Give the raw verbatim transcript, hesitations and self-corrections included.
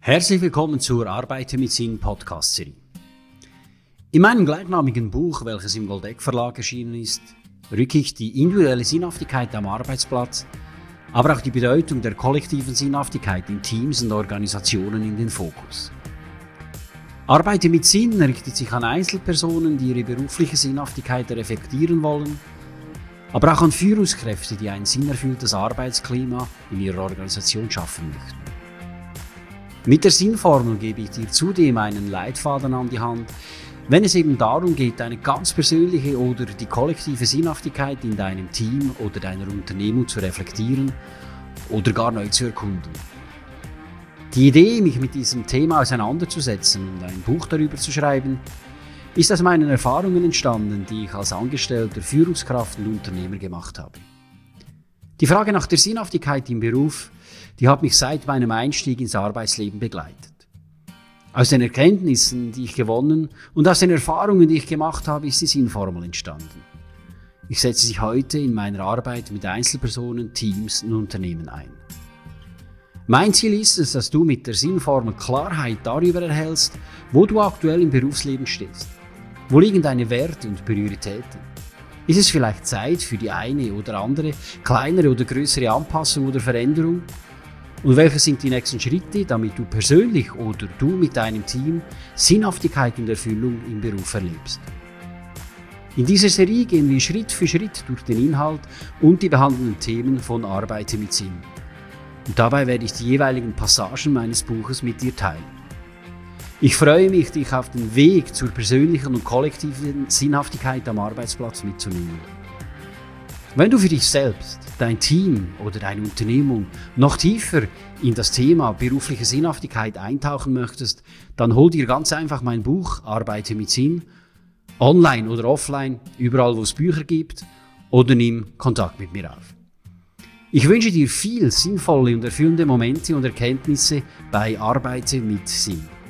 Herzlich willkommen zur Arbeite mit Sinn Podcast-Serie. In meinem gleichnamigen Buch, welches im Goldeck Verlag erschienen ist, rücke ich die individuelle Sinnhaftigkeit am Arbeitsplatz, aber auch die Bedeutung der kollektiven Sinnhaftigkeit in Teams und Organisationen in den Fokus. Arbeite mit Sinn richtet sich an Einzelpersonen, die ihre berufliche Sinnhaftigkeit reflektieren wollen, aber auch an Führungskräfte, die ein sinnerfülltes Arbeitsklima in ihrer Organisation schaffen möchten. Mit der Sinnformel gebe ich dir zudem einen Leitfaden an die Hand, wenn es eben darum geht, deine ganz persönliche oder die kollektive Sinnhaftigkeit in deinem Team oder deiner Unternehmung zu reflektieren oder gar neu zu erkunden. Die Idee, mich mit diesem Thema auseinanderzusetzen und ein Buch darüber zu schreiben, ist aus meinen Erfahrungen entstanden, die ich als Angestellter, Führungskraft und Unternehmer gemacht habe. Die Frage nach der Sinnhaftigkeit im Beruf, die hat mich seit meinem Einstieg ins Arbeitsleben begleitet. Aus den Erkenntnissen, die ich gewonnen und aus den Erfahrungen, die ich gemacht habe, ist die Sinnformel entstanden. Ich setze sie heute in meiner Arbeit mit Einzelpersonen, Teams und Unternehmen ein. Mein Ziel ist es, dass du mit der Sinnformel Klarheit darüber erhältst, wo du aktuell im Berufsleben stehst. Wo liegen deine Werte und Prioritäten? Ist es vielleicht Zeit für die eine oder andere kleinere oder größere Anpassung oder Veränderung? Und welche sind die nächsten Schritte, damit du persönlich oder du mit deinem Team Sinnhaftigkeit und Erfüllung im Beruf erlebst? In dieser Serie gehen wir Schritt für Schritt durch den Inhalt und die behandelnden Themen von Arbeite mit Sinn. Und dabei werde ich die jeweiligen Passagen meines Buches mit dir teilen. Ich freue mich, dich auf den Weg zur persönlichen und kollektiven Sinnhaftigkeit am Arbeitsplatz mitzunehmen. Wenn du für dich selbst, dein Team oder deine Unternehmung noch tiefer in das Thema berufliche Sinnhaftigkeit eintauchen möchtest, dann hol dir ganz einfach mein Buch Arbeite mit Sinn, online oder offline, überall wo es Bücher gibt, oder nimm Kontakt mit mir auf. Ich wünsche dir viel sinnvolle und erfüllende Momente und Erkenntnisse bei Arbeite mit Sinn.